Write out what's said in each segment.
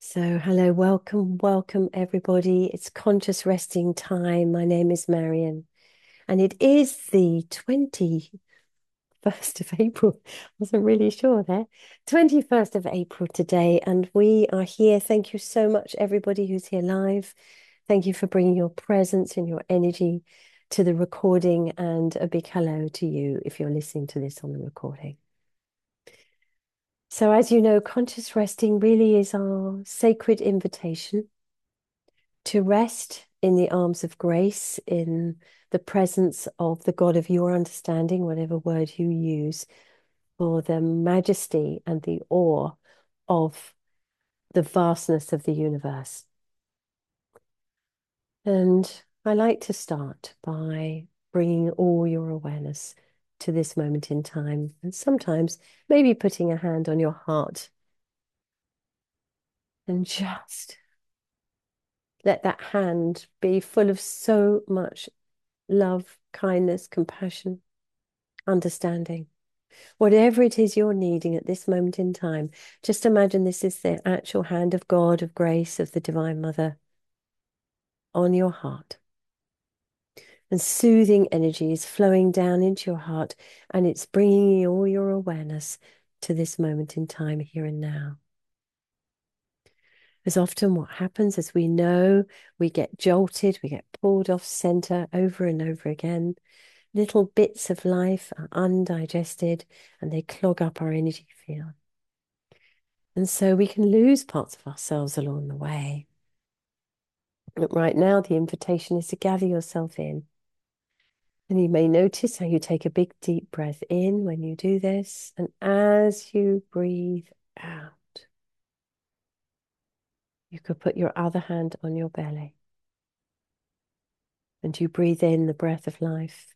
So, hello, welcome everybody. It's conscious resting time. My name is Marion, and it is the 21st of April. Wasn't really sure there. 21st of April today, and we are here. Thank you so much, everybody who's here live. Thank you for bringing your presence and your energy to the recording, and a big hello to you if you're listening to this on the recording. So, as you know, conscious resting really is our sacred invitation to rest in the arms of grace, in the presence of the God of your understanding, whatever word you use, for the majesty and the awe of the vastness of the universe. And I like to start by bringing all your awareness to this moment in time, and sometimes maybe putting a hand on your heart and just let that hand be full of so much love, kindness, compassion, understanding. Whatever it is you're needing at this moment in time, just imagine this is the actual hand of God, of grace, of the Divine Mother on your heart. And soothing energy is flowing down into your heart, and it's bringing all your awareness to this moment in time, here and now. As often what happens, as we know, we get jolted, we get pulled off center over and over again. Little bits of life are undigested and they clog up our energy field. And so we can lose parts of ourselves along the way. But right now, the invitation is to gather yourself in. And you may notice how you take a big, deep breath in when you do this. And as you breathe out, you could put your other hand on your belly. And you breathe in the breath of life.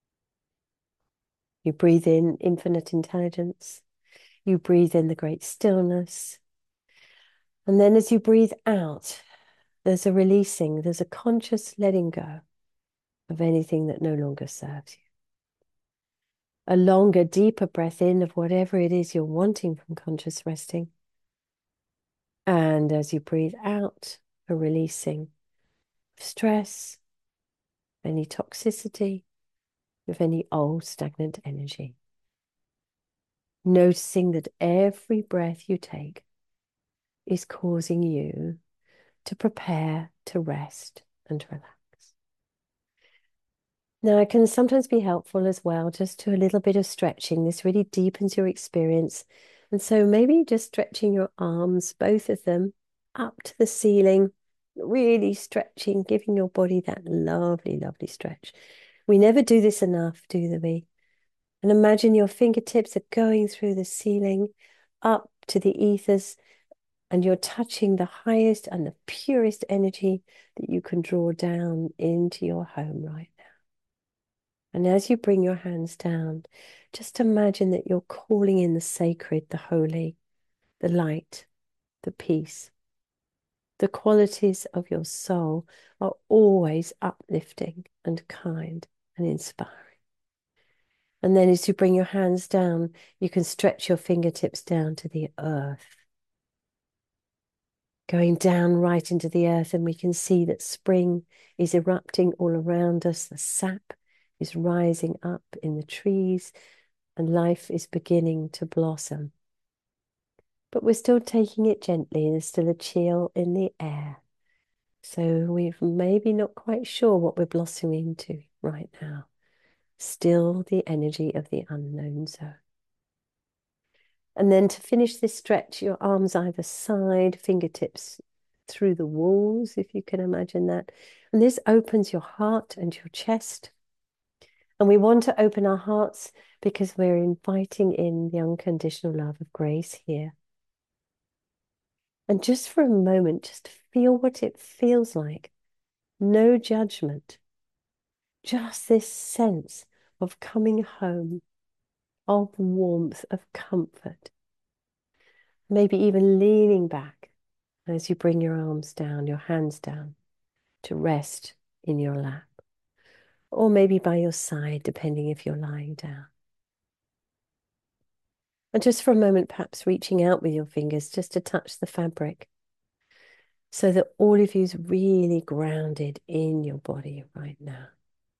You breathe in infinite intelligence. You breathe in the great stillness. And then as you breathe out, there's a releasing, there's a conscious letting go of anything that no longer serves you. A longer, deeper breath in of whatever it is you're wanting from conscious resting. And as you breathe out, a releasing of stress, any toxicity, of any old stagnant energy. Noticing that every breath you take is causing you to prepare to rest and relax. Now, it can sometimes be helpful as well, just to a little bit of stretching. This really deepens your experience. And so maybe just stretching your arms, both of them, up to the ceiling, really stretching, giving your body that lovely, lovely stretch. We never do this enough, do we? And imagine your fingertips are going through the ceiling, up to the ethers, and you're touching the highest and the purest energy that you can draw down into your home right now. And as you bring your hands down, just imagine that you're calling in the sacred, the holy, the light, the peace. The qualities of your soul are always uplifting and kind and inspiring. And then as you bring your hands down, you can stretch your fingertips down to the earth, going down right into the earth. And we can see that spring is erupting all around us. The sap is rising up in the trees, and life is beginning to blossom. But we're still taking it gently. There's still a chill in the air. So we're maybe not quite sure what we're blossoming into right now. Still the energy of the unknown zone. And then to finish this stretch, your arms either side, fingertips through the walls, if you can imagine that. And this opens your heart and your chest. And we want to open our hearts because we're inviting in the unconditional love of grace here. And just for a moment, just feel what it feels like. No judgment. Just this sense of coming home, of warmth, of comfort. Maybe even leaning back as you bring your arms down, your hands down, to rest in your lap. Or maybe by your side, depending if you're lying down. And just for a moment, perhaps reaching out with your fingers just to touch the fabric so that all of you is really grounded in your body right now.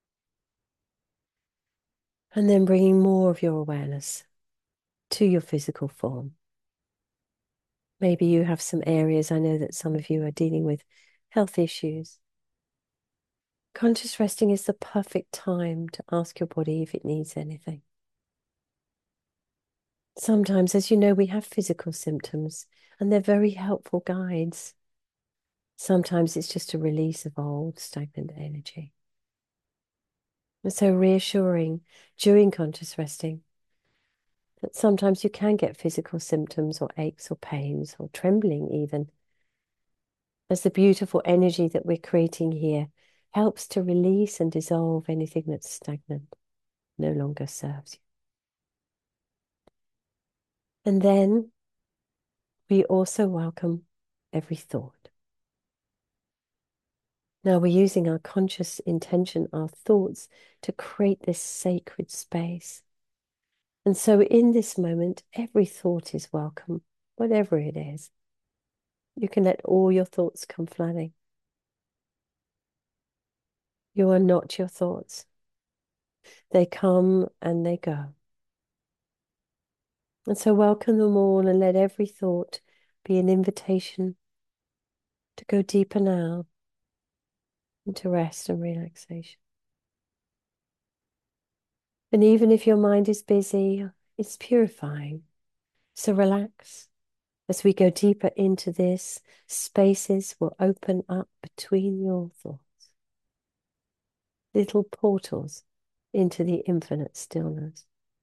And then bringing more of your awareness to your physical form. Maybe you have some areas, I know that some of you are dealing with health issues. Conscious resting is the perfect time to ask your body if it needs anything. Sometimes, as you know, we have physical symptoms and they're very helpful guides. Sometimes it's just a release of old stagnant energy. And so reassuring during conscious resting that sometimes you can get physical symptoms or aches or pains or trembling even, as the beautiful energy that we're creating here helps to release and dissolve anything that's stagnant, no longer serves you. And then we also welcome every thought. Now we're using our conscious intention, our thoughts, to create this sacred space. And so in this moment, every thought is welcome, whatever it is. You can let all your thoughts come flooding. You are not your thoughts. They come and they go. And so welcome them all and let every thought be an invitation to go deeper now into rest and relaxation. And even if your mind is busy, it's purifying. So relax. As we go deeper into this, spaces will open up between your thoughts. Little portals into the infinite stillness.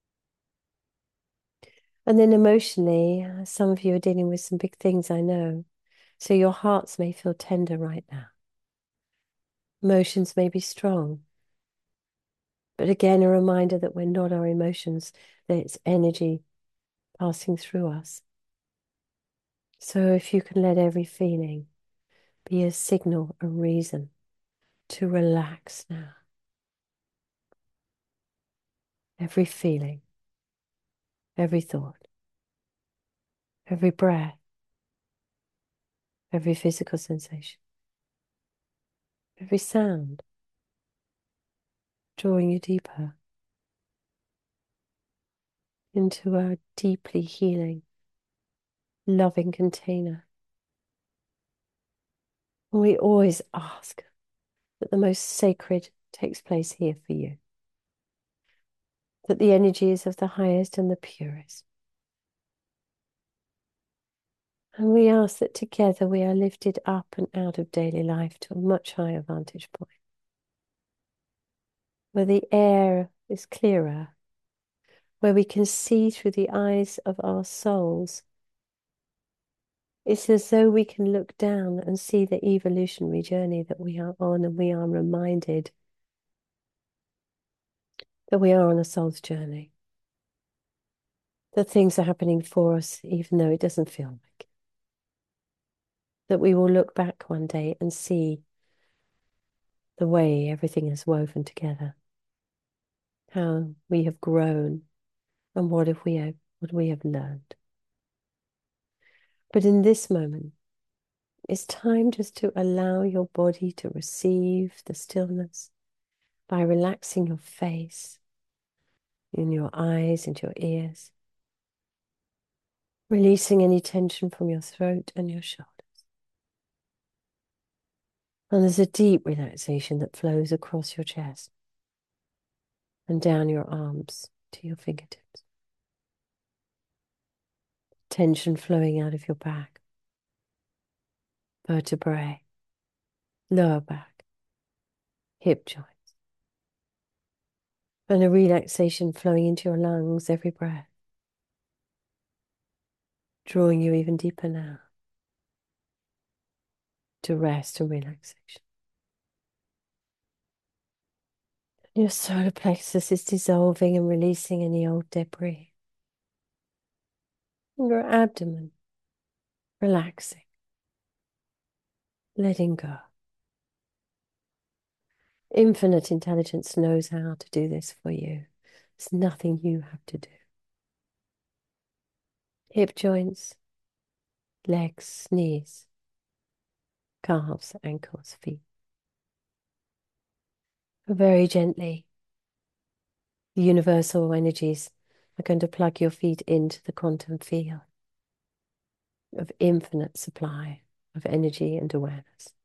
And then emotionally, some of you are dealing with some big things, I know. So your hearts may feel tender right now. Emotions may be strong. But again, a reminder that we're not our emotions, that it's energy passing through us. So if you can let every feeling be a signal, a reason to relax now. Every feeling, every thought, every breath, every physical sensation, every sound, drawing you deeper into a deeply healing, loving container. We always ask that the most sacred takes place here for you, that the energy is of the highest and the purest. And we ask that together we are lifted up and out of daily life to a much higher vantage point, where the air is clearer, where we can see through the eyes of our souls. It's as though we can look down and see the evolutionary journey that we are on, and we are reminded that we are on a soul's journey, that things are happening for us, even though it doesn't feel like. That we will look back one day and see the way everything is woven together, how we have grown, and what we have learned. But in this moment, it's time just to allow your body to receive the stillness by relaxing your face, in your eyes and your ears, releasing any tension from your throat and your shoulders. And there's a deep relaxation that flows across your chest and down your arms to your fingertips. Tension flowing out of your back, vertebrae, lower back, hip joints. And a relaxation flowing into your lungs every breath, drawing you even deeper now to rest and relaxation. Your solar plexus is dissolving and releasing any old debris. And your abdomen, relaxing, letting go. Infinite intelligence knows how to do this for you. There's nothing you have to do. Hip joints, legs, knees. calves, ankles, feet. Very gently, the universal energies are going to plug your feet into the quantum field of infinite supply of energy and awareness.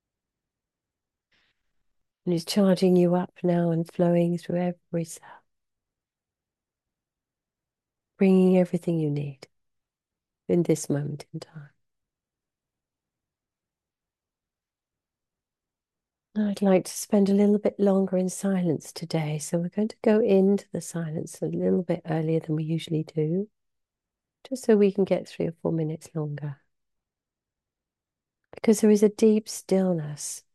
And it's charging you up now and flowing through every cell, bringing everything you need in this moment in time. I'd like to spend a little bit longer in silence today, so we're going to go into the silence a little bit earlier than we usually do, just so we can get 3 or 4 minutes longer. Because there is a deep stillness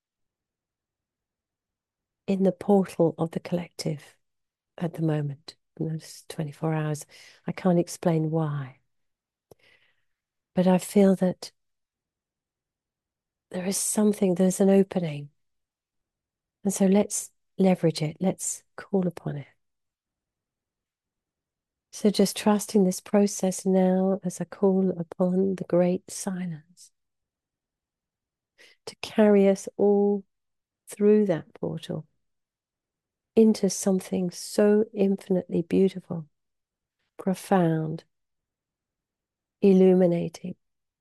in the portal of the collective at the moment. In those 24 hours, I can't explain why, but I feel that there is something, there's an opening. And so let's leverage it, let's call upon it. So just trusting this process now as I call upon the great silence to carry us all through that portal into something so infinitely beautiful, profound, illuminating,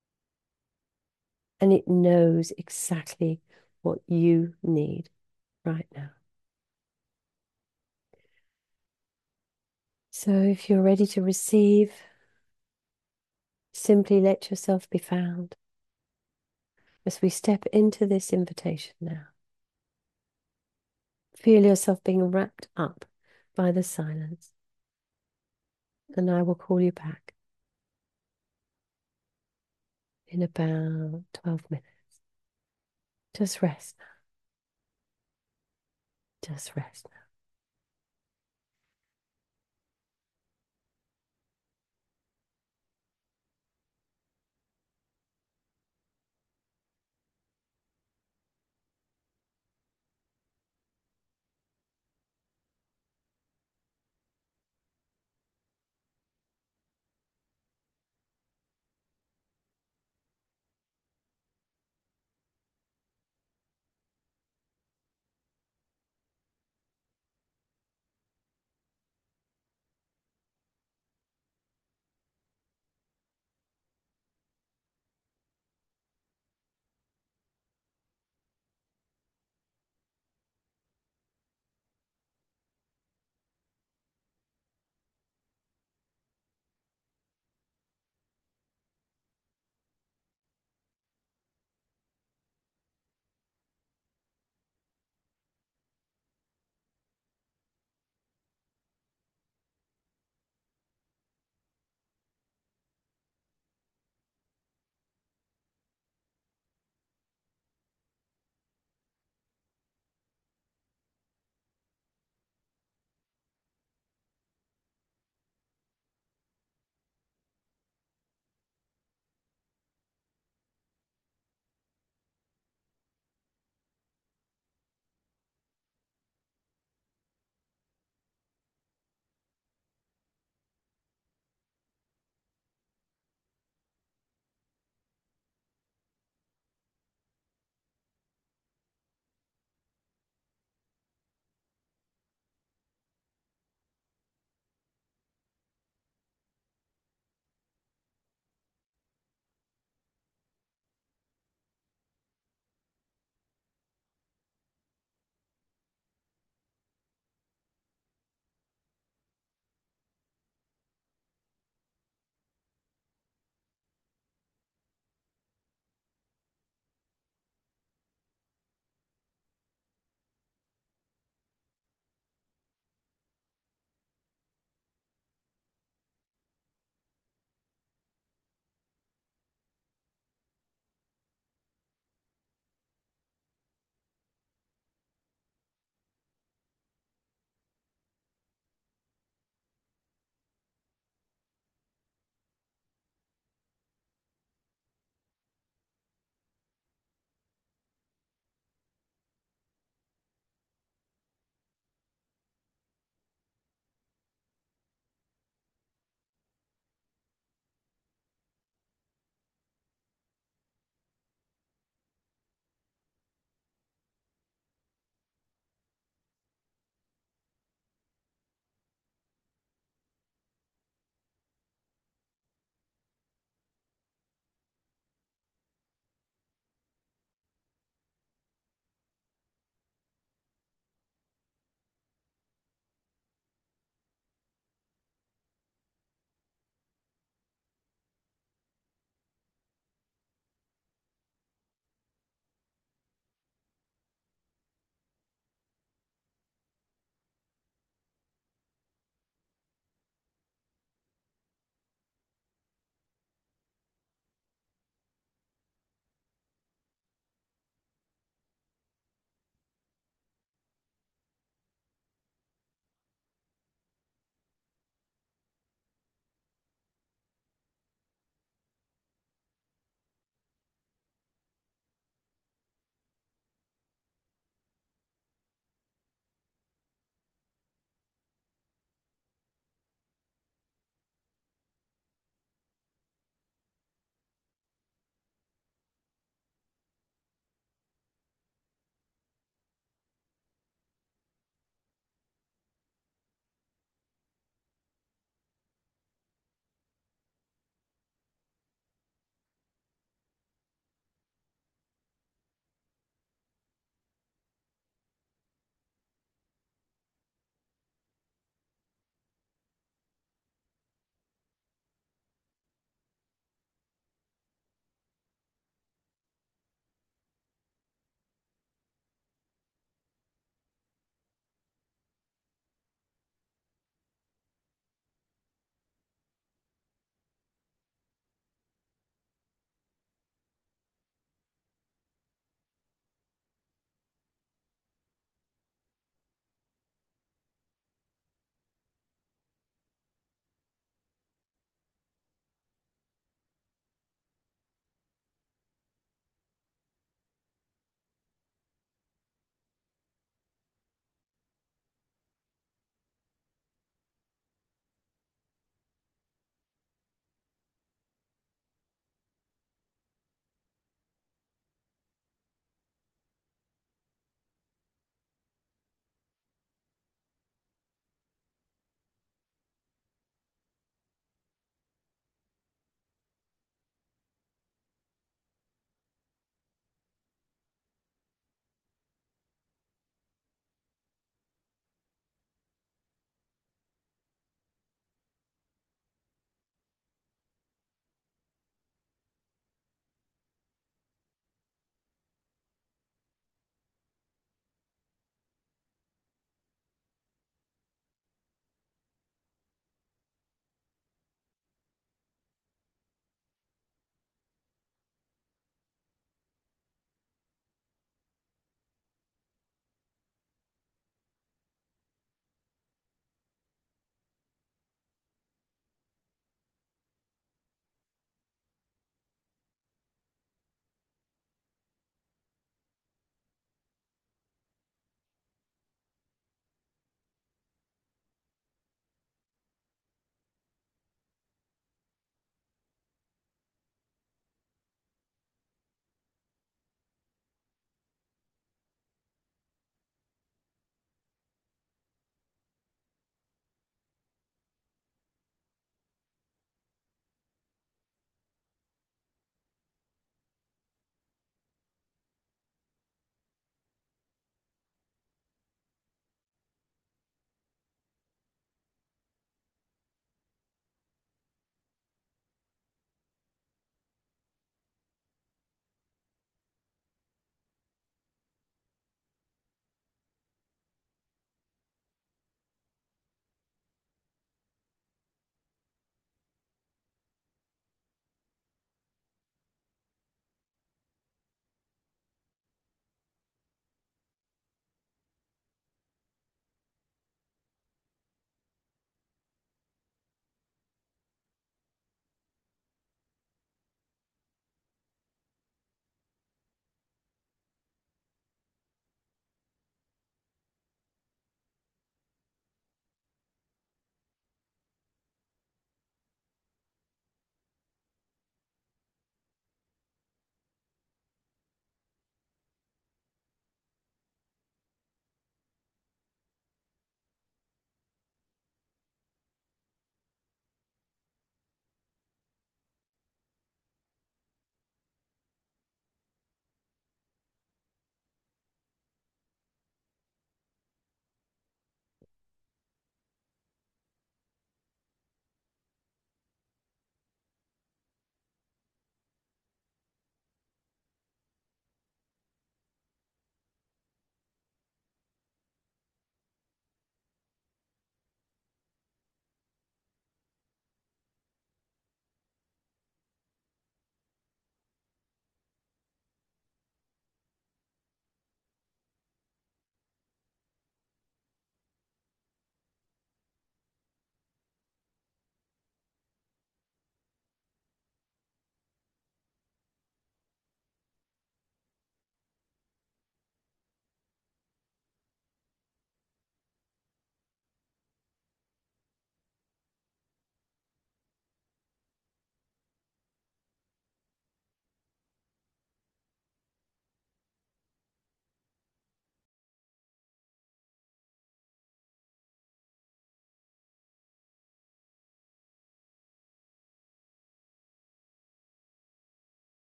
and it knows exactly what you need right now. So if you're ready to receive, simply let yourself be found as we step into this invitation now. Feel yourself being wrapped up by the silence, and I will call you back in about 12 minutes. Just rest now. Just rest now.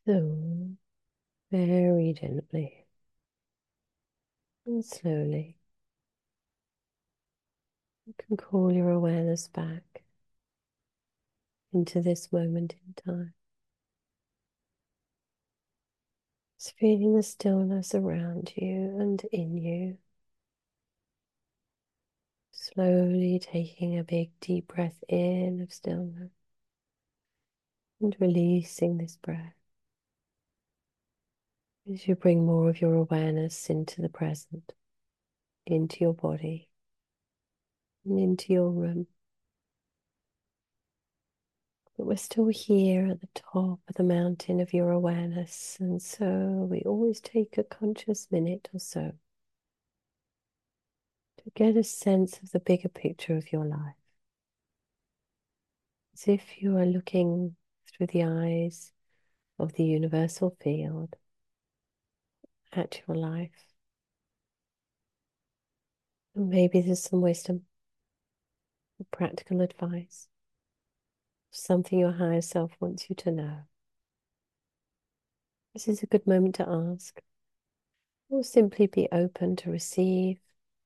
So, very gently and slowly, you can call your awareness back into this moment in time. Just feeling the stillness around you and in you. Slowly taking a big deep breath in of stillness and releasing this breath as you bring more of your awareness into the present, into your body, and into your room. But we're still here at the top of the mountain of your awareness, and so we always take a conscious minute or so to get a sense of the bigger picture of your life, as if you are looking through the eyes of the universal field at your life. And maybe there's some wisdom, or practical advice, something your higher self wants you to know. This is a good moment to ask, or simply be open to receive.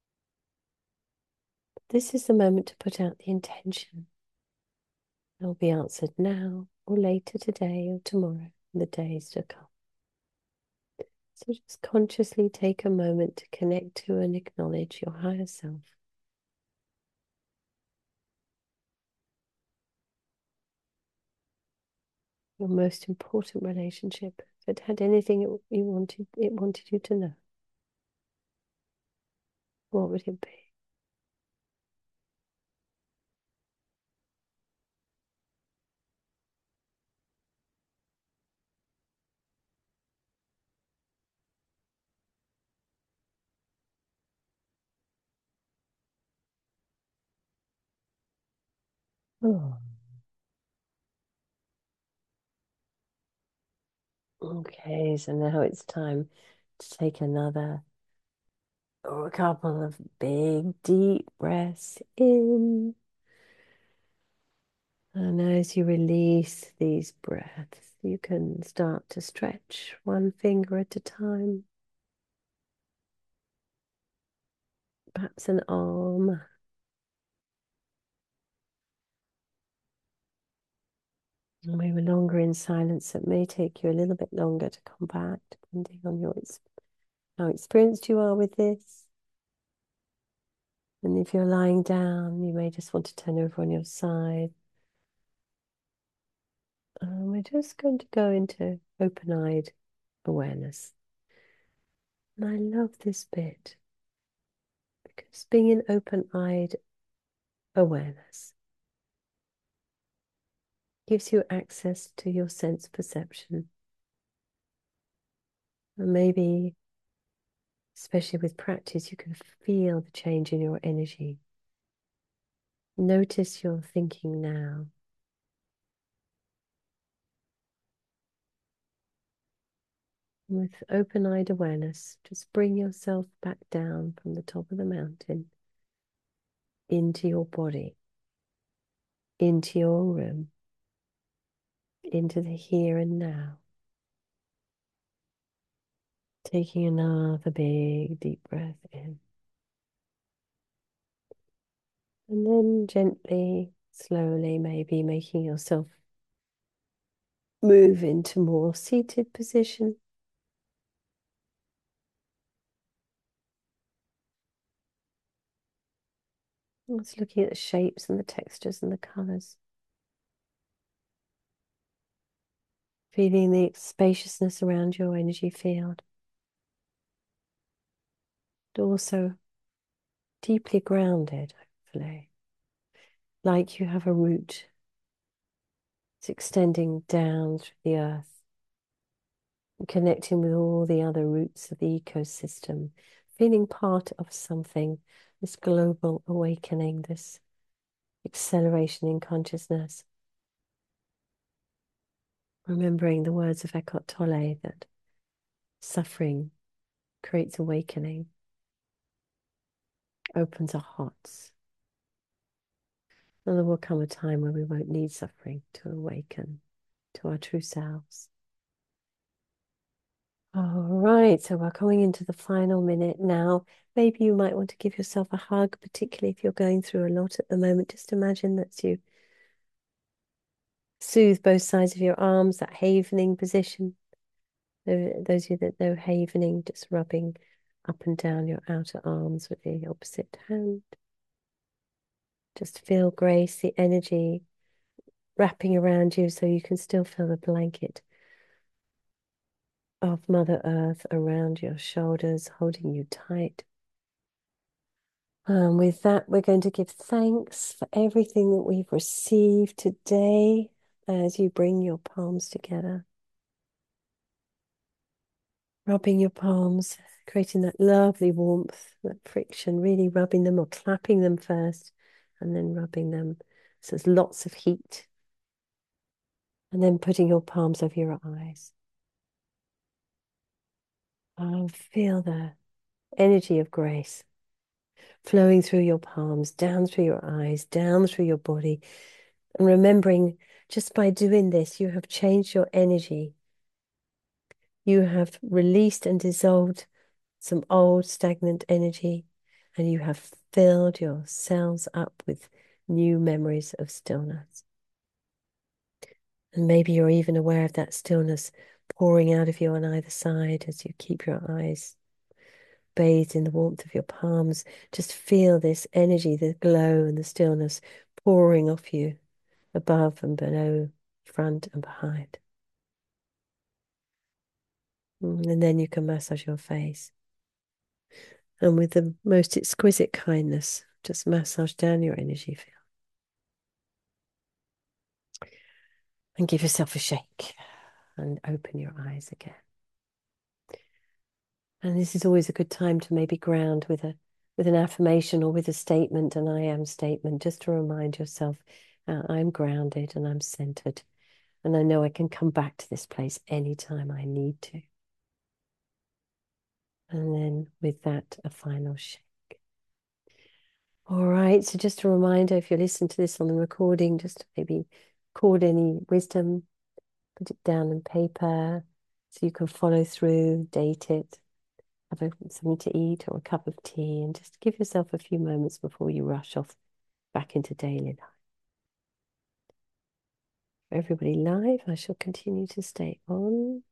This is the moment to put out the intention. It will be answered now, or later today, or tomorrow, in the days to come. So just consciously take a moment to connect to and acknowledge your higher self. Your most important relationship. If it had anything it wanted you to know, what would it be? Oh, okay, so now it's time to take another or a couple of big, deep breaths in. And as you release these breaths, you can start to stretch one finger at a time, perhaps an arm. And we were longer in silence. It may take you a little bit longer to come back, depending on how experienced you are with this. And if you're lying down, you may just want to turn over on your side. We're just going to go into open-eyed awareness. And I love this bit because being in open-eyed awareness gives you access to your sense perception. And maybe, especially with practice, you can feel the change in your energy. Notice your thinking now. With open-eyed awareness, just bring yourself back down from the top of the mountain into your body, into your room, into the here and now. Taking another big, deep breath in. And then gently, slowly, maybe making yourself move into more seated position. Just looking at the shapes and the textures and the colors. Feeling the spaciousness around your energy field. But also deeply grounded, hopefully. Like you have a root. It's extending down through the earth, and connecting with all the other roots of the ecosystem. Feeling part of something, this global awakening, this acceleration in consciousness. Remembering the words of Eckhart Tolle that suffering creates awakening, opens our hearts. And there will come a time where we won't need suffering to awaken to our true selves. All right, so we're going into the final minute now. Maybe you might want to give yourself a hug, particularly if you're going through a lot at the moment. Just imagine that you soothe both sides of your arms, that havening position. Those of you that know havening, just rubbing up and down your outer arms with the opposite hand. Just feel grace, the energy wrapping around you so you can still feel the blanket of Mother Earth around your shoulders, holding you tight. And with that, we're going to give thanks for everything that we've received today as you bring your palms together. Rubbing your palms, creating that lovely warmth, that friction, really rubbing them or clapping them first and then rubbing them. So there's lots of heat. And then putting your palms over your eyes. Feel the energy of grace flowing through your palms, down through your eyes, down through your body. And remembering just by doing this, you have changed your energy. You have released and dissolved some old stagnant energy, and you have filled your cells up with new memories of stillness. And maybe you're even aware of that stillness pouring out of you on either side as you keep your eyes bathed in the warmth of your palms. Just feel this energy, the glow and the stillness pouring off you above and below, front and behind. And then you can massage your face. And with the most exquisite kindness, just massage down your energy field. And give yourself a shake and open your eyes again. And this is always a good time to maybe ground with an affirmation or with a statement, an I am statement, just to remind yourself, I'm grounded and I'm centered. And I know I can come back to this place anytime I need to. And then with that, a final shake. All right, so just a reminder, if you listen to this on the recording, just maybe record any wisdom, put it down on paper so you can follow through, date it, have something to eat or a cup of tea, and just give yourself a few moments before you rush off back into daily life. For everybody live, I shall continue to stay on.